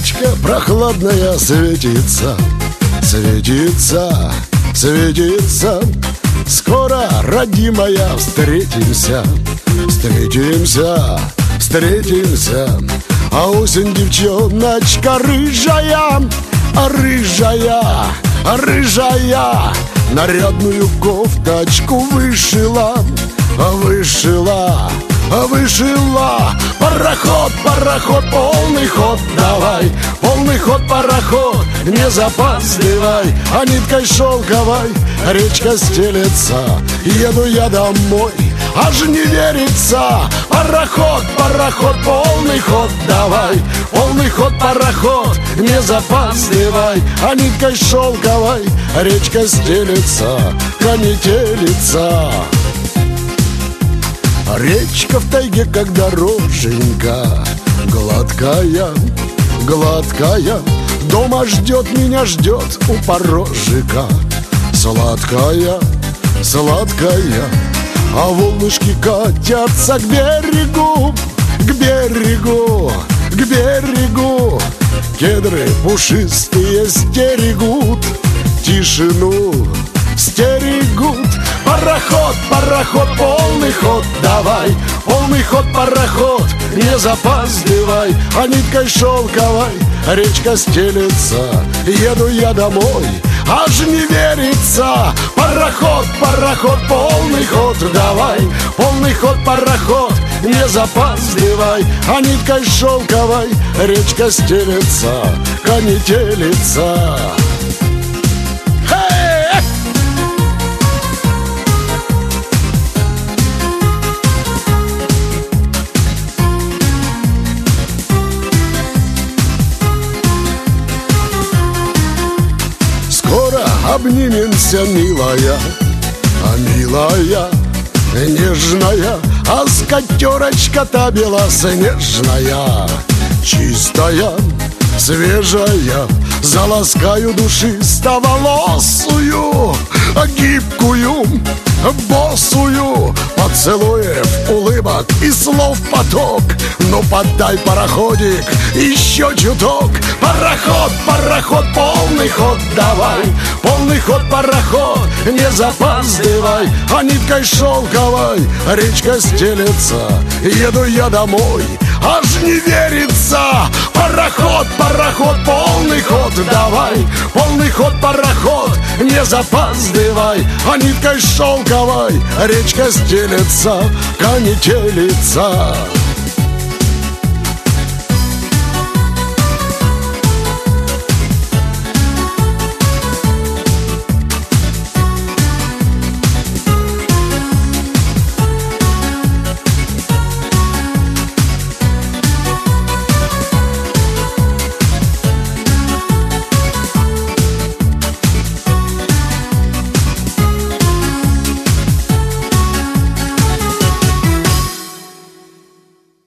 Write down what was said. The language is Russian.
Луночка прохладная светится, светится, светится. Скоро, родимая, встретимся, встретимся, встретимся. А осень, девчоночка рыжая, рыжая, рыжая, нарядную кофточку вышила, вышила, вышила. Пароход, пароход, полный ход давай, полный ход, пароход, не запаздывай. А ниткой шелковой речка стелется, еду я домой, аж не верится. Пароход, пароход, полный ход давай, полный ход, пароход, не запаздывай. А ниткой шелковой речка стелется, конетелится. Речка в тайге, как дороженька, гладкая, гладкая. Дома ждет, меня ждет у порожика, сладкая, сладкая. А волнышки катятся к берегу, к берегу, к берегу. Кедры пушистые стерегут, тишину стерегут. Пароход, пароход, полный ход давай, полный ход, пароход, не запаздывай. А ниткой шелковой речка стелется, еду я домой, аж не верится. Пароход, пароход, полный ход давай, полный ход, пароход, не запаздывай. А ниткой шелковой речка стелется, конетелится. Обнимемся, милая, а милая, нежная. А скатерочка-то белоснежная, чистая, свежая. Заласкаю душистоволосую, гибкую, босую. Поцелуев, улыбок и слов поток. Ну подай, пароходик, еще чуток. Пароход, пароход, полный ход давай, полный ход, пароход, не запаздывай. А ниткой шелковой речка стелется, еду я домой, аж не верится. Пароход, пароход, полный ход давай, полный ход, пароход, не запаздывай. А ниткой шелковой речка стелется, конетелится.